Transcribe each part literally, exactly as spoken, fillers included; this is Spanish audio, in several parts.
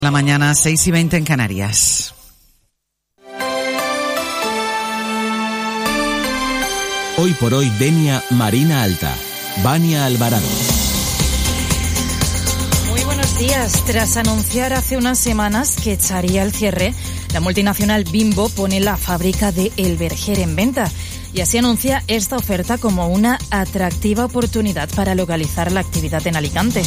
La mañana, seis y veinte en Canarias. Hoy por hoy, Denia Marina Alta. Vania Alvarado. Muy buenos días. Tras anunciar hace unas semanas que echaría el cierre, la multinacional Bimbo pone la fábrica de El Verger en venta. Y así anuncia esta oferta como una atractiva oportunidad para localizar la actividad en Alicante.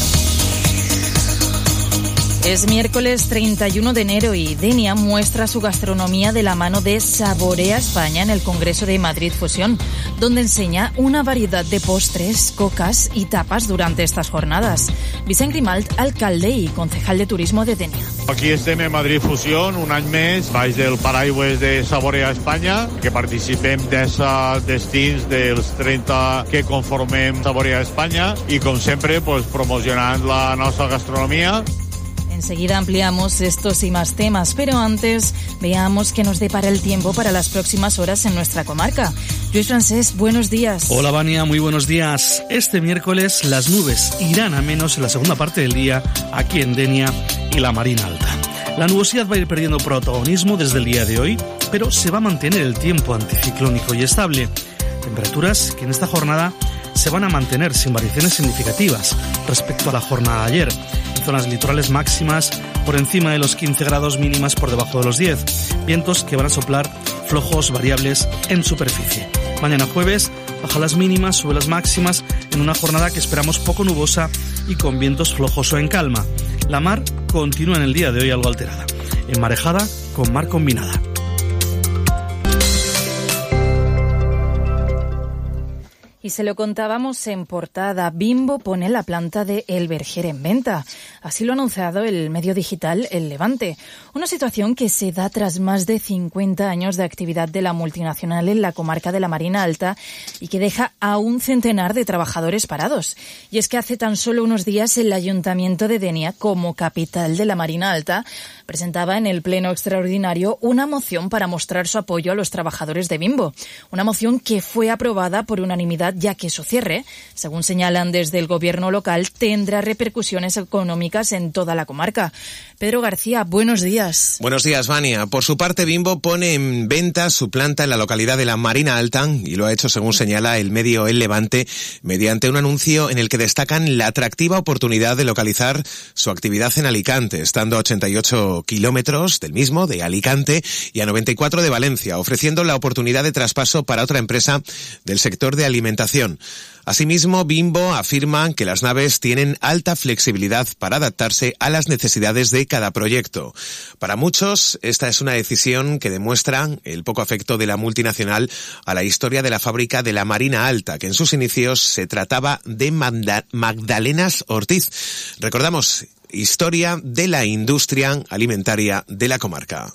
Es miércoles treinta y uno de enero y Denia muestra su gastronomía de la mano de Saborea España en el Congreso de Madrid Fusión, donde enseña una variedad de postres, cocas y tapas durante estas jornadas. Vicent Grimalt, alcalde i concejal de turismo de Denia. Aquí estem en Madrid Fusión, un any més, baix del paraigües de Saborea España, que participem dels destins dels trenta que conformem Saborea España i, com sempre, pues, promocionant la nostra gastronomia. Enseguida ampliamos estos y más temas, pero antes veamos qué nos depara el tiempo para las próximas horas en nuestra comarca. Luis Francés, buenos días. Hola, Vania, muy buenos días. Este miércoles las nubes irán a menos en la segunda parte del día aquí en Denia y la Marina Alta. La nubosidad va a ir perdiendo protagonismo desde el día de hoy, pero se va a mantener el tiempo anticiclónico y estable. Temperaturas que en esta jornada se van a mantener sin variaciones significativas respecto a la jornada de ayer. En zonas litorales máximas por encima de los quince grados, mínimas por debajo de los diez. Vientos que van a soplar flojos variables en superficie. Mañana jueves baja las mínimas, sube las máximas en una jornada que esperamos poco nubosa y con vientos flojos o en calma. La mar continúa en el día de hoy algo alterada, enmarejada con mar combinada. Y se lo contábamos en portada, Bimbo pone la planta de El Verger en venta. Así lo ha anunciado el medio digital El Levante. Una situación que se da tras más de cincuenta años de actividad de la multinacional en la comarca de la Marina Alta y que deja a un centenar de trabajadores parados. Y es que hace tan solo unos días el Ayuntamiento de Denia, como capital de la Marina Alta, presentaba en el Pleno Extraordinario una moción para mostrar su apoyo a los trabajadores de Bimbo. Una moción que fue aprobada por unanimidad, ya que su cierre, según señalan desde el gobierno local, tendrá repercusiones económicas en toda la comarca. Pedro García, buenos días. Buenos días, Vania. Por su parte, Bimbo pone en venta su planta en la localidad de la Marina Alta y lo ha hecho, según señala el medio El Levante, mediante un anuncio en el que destacan la atractiva oportunidad de localizar su actividad en Alicante, estando a ochenta y ocho kilómetros del mismo, de Alicante, y a noventa y cuatro de Valencia, ofreciendo la oportunidad de traspaso para otra empresa del sector de alimentación. Asimismo, Bimbo afirma que las naves tienen alta flexibilidad para adaptarse a las necesidades de cada proyecto. Para muchos, esta es una decisión que demuestra el poco afecto de la multinacional a la historia de la fábrica de la Marina Alta, que en sus inicios se trataba de Magda- Magdalenas Ortiz. Recordamos, historia de la industria alimentaria de la comarca.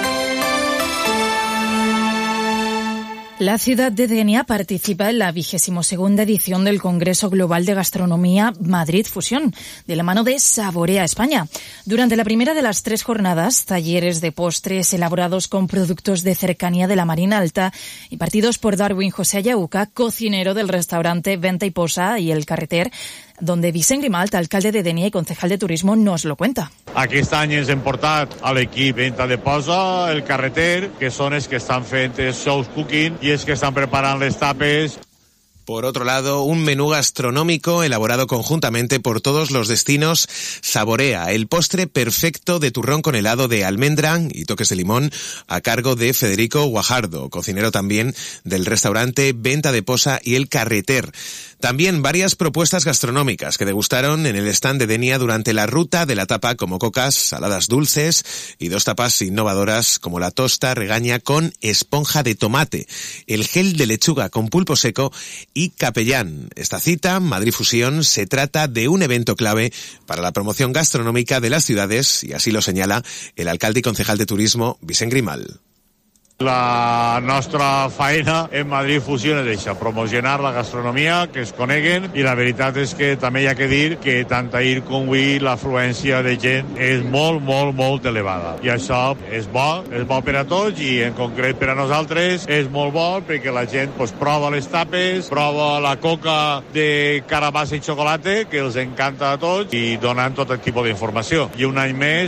La ciudad de Denia participa en la vigésimo segunda edición del Congreso Global de Gastronomía Madrid Fusión, de la mano de Saborea España. Durante la primera de las tres jornadas, talleres de postres elaborados con productos de cercanía de la Marina Alta, impartidos por Darwin José Ayauca, cocinero del restaurante Venta y Posa y El Carreter, donde Vicent Grimalt, alcalde de Denia y concejal de turismo, nos lo cuenta. Aquest any ens hem portat a l'equip Venta de Posa, El Carreter, que són els que estan fent shows cooking i els que estan preparant les tapes. Por otro lado, un menú gastronómico elaborado conjuntamente por todos los destinos Saborea, el postre perfecto de turrón con helado de almendra y toques de limón, a cargo de Federico Guajardo, cocinero también del restaurante Venta de Posa y El Carreter. También varias propuestas gastronómicas que degustaron en el stand de Denia durante la ruta de la tapa, como cocas, saladas dulces y dos tapas innovadoras como la tosta regaña con esponja de tomate, el gel de lechuga con pulpo seco y capellán. Esta cita, Madrid Fusión, se trata de un evento clave para la promoción gastronómica de las ciudades y así lo señala el alcalde y concejal de turismo, Vicent Grimalt. La nostra feina en Madrid Fusió és això, promocionar la gastronomia, que es coneguen, i la veritat és que també hi ha que dir que tant ahir com avui l'afluència de gent és molt, molt, molt elevada. I això és bo, és bo per a tots i en concret per a nosaltres és molt bo perquè la gent pues, prova les tapes, prova la coca de carabassa i xocolata, que els encanta a tots, i donen tot el tipus d'informació. I un any més